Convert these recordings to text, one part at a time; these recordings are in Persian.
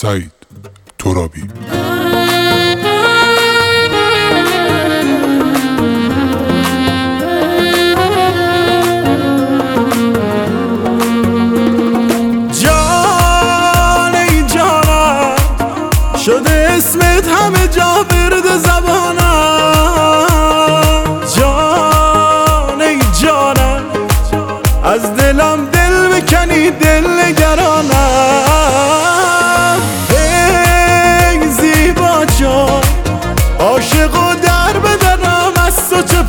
سعید ترابی. جان ای جانم شده اسمت همه جا برد زبانم. جان ای جانم از دلم دل بکنی دل نگرانم. ای زیبا جان عاشق و در بدنم از تو چه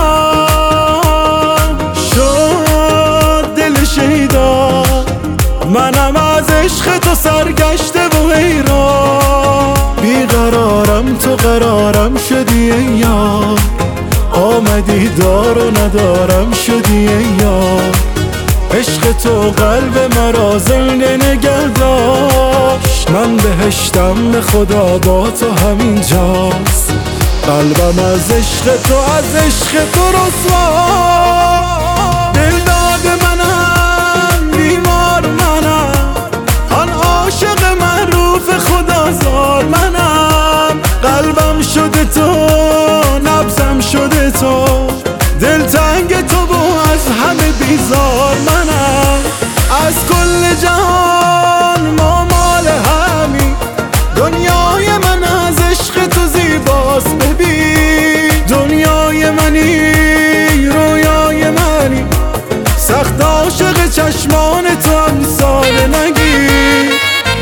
پنهان شد دل شیدا. منم از عشق تو سرگشته و حیران. بیقرارم تو قرارم شدی ای یار. آمدی دار و ندارم شدی ای یار. عشق تو قلب مرا زنده نگه داشت. من بهشتم به خدا با تو همینجاست. قلبم از عشق تو از عشق تو رسوا. دل داده منم بیمار منم. آن عاشق معروف خدا زار منم. قلبم شده تو نبضم شده تو. دل تنگ تو و از همه بیزار منم. از کل جهان ما مال همی. دنیای من از عشق تو زیباست ببین. دنیای منی رویای منی. سخت عاشق چشمان تو امسال نگیر.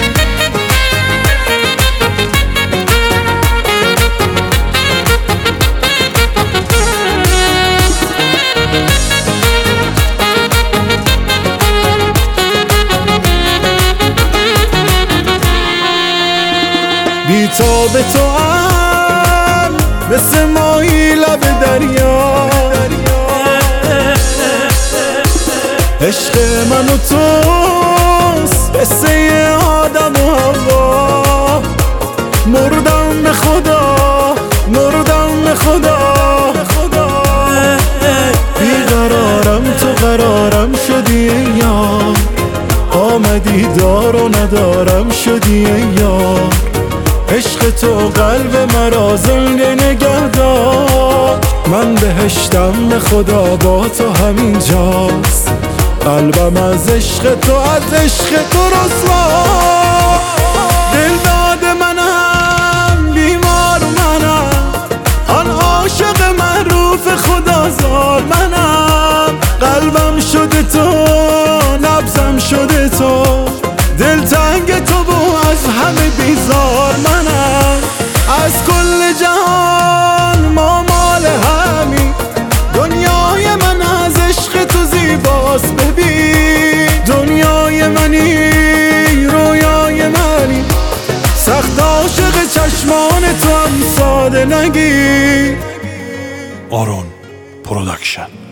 بی‌تاب تو هم مثل ماهی لب دریا. عشق من و توست مثل یه آدم و هوا. مردم به خدا مردم به خدا. بیقرارم تو قرارم شدی ای یار. آمدی دار و ندارم شدی ای یار. عشق تو قلب مرا زنده نگه دار. من بهشتم به خدا با تو همینجاست. قلبم از عشق تو از عشق تو رسوا. دل داده منم بیمار منم. آن عاشق معروف خدا زار منم. قلبم شده تو نبضم شده تو. دل تنگ تو و از همه بیزار منم. از کل جهان ما مال همی. دنیای من از عشق تو زیباست ببین. دنیای منی رویای منی. سخت عاشق چشمان تو هم ساده نگیر. آرون پروداکشن.